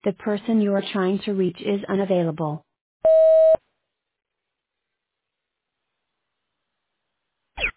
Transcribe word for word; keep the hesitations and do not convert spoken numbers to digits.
The person you are trying to reach is unavailable.